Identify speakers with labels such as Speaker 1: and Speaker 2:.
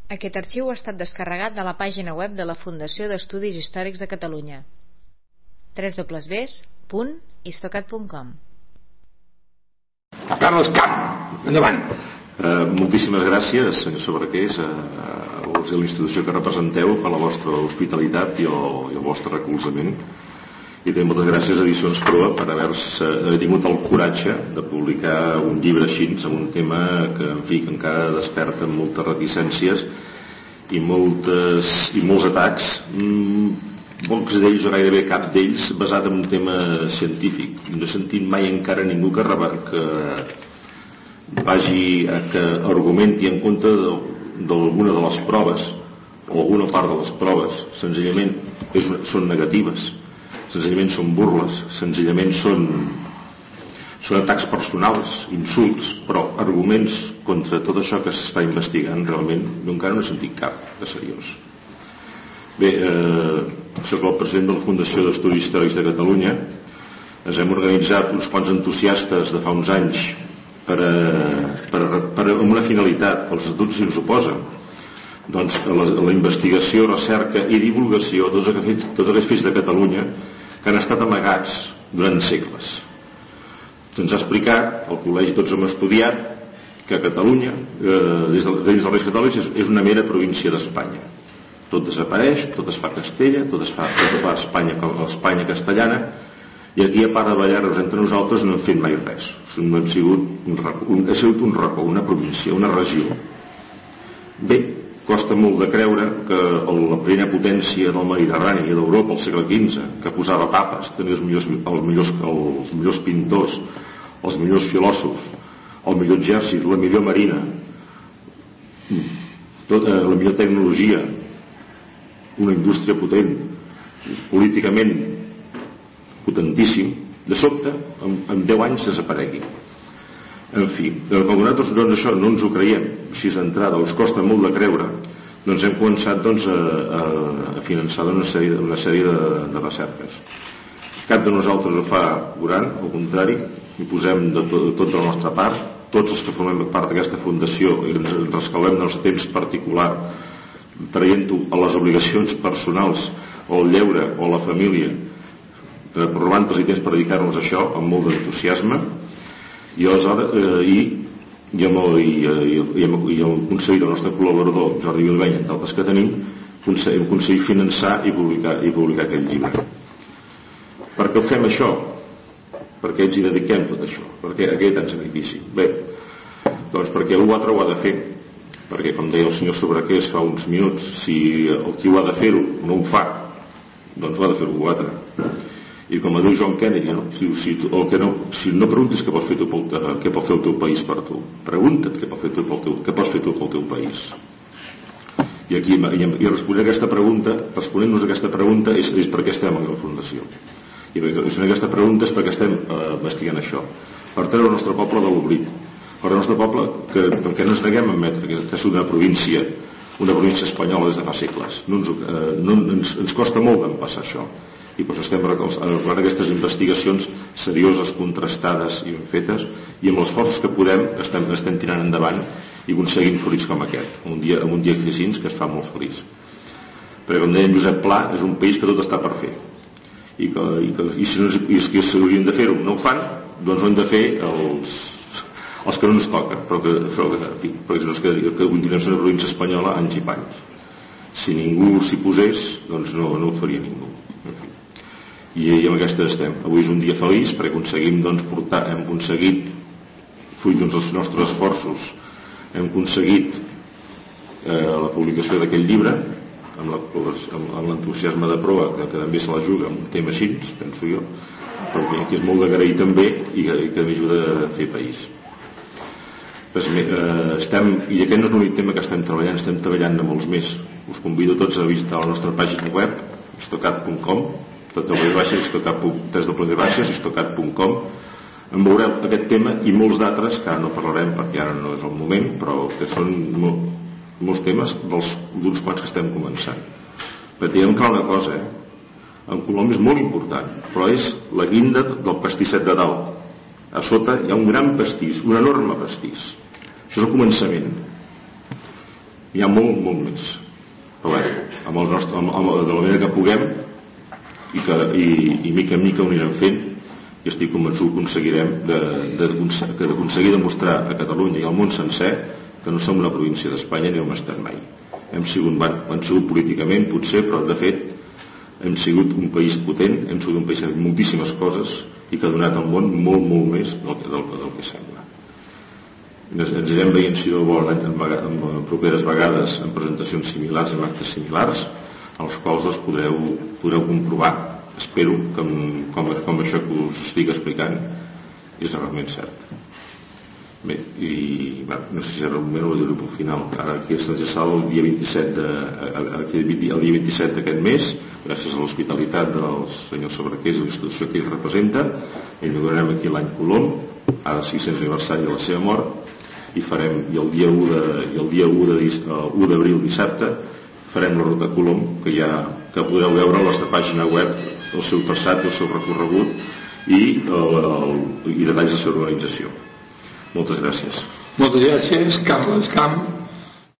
Speaker 1: Aquest arxiu ha estat descarregat de la pàgina web de la Fundació d'Estudis Històrics de Catalunya, www.istocat.com.
Speaker 2: Carles Camp, endavant. Moltíssimes gràcies, senyor Sobraqués, a la institució que representeu per la vostra hospitalitat i el vostre recolzament. I també moltes gràcies a Edicions Proa per haver tingut el coratge de publicar un llibre així amb un tema que, en fi, que encara desperta moltes reticències i molts atacs, pocs d'ells o gairebé cap d'ells basat en un tema científic. No he sentit mai encara ningú que vagi que argumenti en contra d'alguna de les proves o alguna part de les proves. Senzillament són negatives, senzillament són burles, senzillament són atacs personals, insults, però arguments contra tot això que s'està investigant realment jo encara no he sentit cap de seriós. Bé, soc el president de la Fundació d'Estudis Històrics de Catalunya. Ens hem organitzat uns quants entusiastes de fa uns anys amb una finalitat, els estatuts si ens oposen, doncs la investigació, recerca i divulgació de tots aquells fets de Catalunya que han estat amagats durant segles. Se'ns ha explicat, al col·legi tots hem estudiat, que Catalunya, dins dels Reis Catòlics, és una mera província d'Espanya. Tot desapareix, tot es fa a Castella, tot es fa a Espanya castellana, i aquí, a part de ballar-nos entre nosaltres, no hem fet mai res. Ha sigut un racó, una província, una regió. Bé, costa molt de creure que la primera potència del Mediterrani i d'Europa al segle XV, que posava papes, tenia els millors pintors, els millors filòsofs, el millor exèrcit, la millor marina, la millor tecnologia, una indústria potent, políticament potentíssim, de sobte, en 10 anys desaparegui. En fi, com nosaltres això no ens ho creiem, així d'entrada, us costa molt de creure, doncs hem començat a finançar una sèrie de recerques. Cap de nosaltres ho fa curant, al contrari, hi posem de tota la nostra part, tots els que formem part d'aquesta fundació i ens rescalvem del nostre temps particular, traient-ho a les obligacions personals, o al lleure, o a la família, robant-nos temps per dedicar-nos a això amb molt d'entusiasme, i aleshores el conseller, el nostre col·laborador Jordi Vilbeny, entre altres que tenim, hem aconseguit finançar i publicar aquest llibre. Per què ho fem això? Per què ens hi dediquem tot això? Per què aquest tant sacrifici? Bé, doncs perquè algú altre ho ha de fer, perquè com deia el senyor Sobraqués fa uns minuts, si qui ho ha de fer-ho no ho fa, doncs ho ha de fer algú altre. I com diu John Kennedy, si no preguntes què pots fer el teu país per tu, pregunta't què pots fer tu pel teu país. I responent-nos a aquesta pregunta és per què estem a la Fundació. I aquesta pregunta és perquè estem investigant això, per treure el nostre poble de l'oblit, per el nostre poble perquè no ens neguem a admetre que és una província espanyola des de fa segles. Ens costa molt d'empassar això, i per això estem recolzant aquestes investigacions serioses, contrastades i ben fetes, i amb els esforços que podem estem tirant endavant i aconseguint fruits com aquest, un dia així que es fa molt feliç. Perquè com deia Josep Pla, és un país que tot està per fer, i si s'haurien de fer-ho no ho fan, doncs ho han de fer els que no ens toquen, perquè continuem sent una província espanyola anys i panys. Si ningú s'hi posés, doncs no ho faria ningú. I amb aquesta estem. Avui és un dia feliç perquè hem aconseguit, fruit dels nostres esforços, hem aconseguit la publicació d'aquest llibre amb l'entusiasme de Proa, que també se la juga amb un tema així, penso jo, perquè és molt d'agrair també i que m'ajuda a fer país. I aquest no és l'únic tema que estem treballant de molts més. Us convido tots a visitar la nostra pàgina web, istocat.com, istocat.com. En veureu aquest tema i molts d'altres que ara no parlarem perquè ara no és el moment, però que són molts temes d'uns quants que estem començant. Però tinguem clar una cosa, en Colom és molt important, però és la guinda del pastisset de dalt. A sota hi ha un gran pastís, un enorme pastís. Això és el començament. N'hi ha molt més. Però bé, de la manera que puguem i mica en mica ho anirem fent, i estic convençut que aconseguirem d'aconseguir demostrar a Catalunya i al món sencer que no som una província d'Espanya ni ho hem estat mai. Hem sigut políticament, potser, però de fet hem sigut un país potent, hem sigut un país que ha fet moltíssimes coses i que ha donat al món molt més del que sembla. Ens anirem veient, si no vol, en properes vegades en presentacions similars, en actes similars, als quals podreu comprovar, espero, com això que us estic explicant és realment cert. Bé, i no sé si era el moment o dir-ho pel final. Ara aquí a Sant Gessal el dia 27 d'aquest mes, gràcies a l'hospitalitat del senyor Sobrequés i l'institució que ell representa, inaugurarem aquí l'any Colom, ara 600 aniversari de la seva mort, i el dia 1 d'abril, dissabte, farem la ruta Colom, que podreu veure a la nostra pàgina web el seu traçat i el seu recorregut i detalls de la seva organització. Moltes gràcies.
Speaker 3: Moltes gràcies, Carles Camp.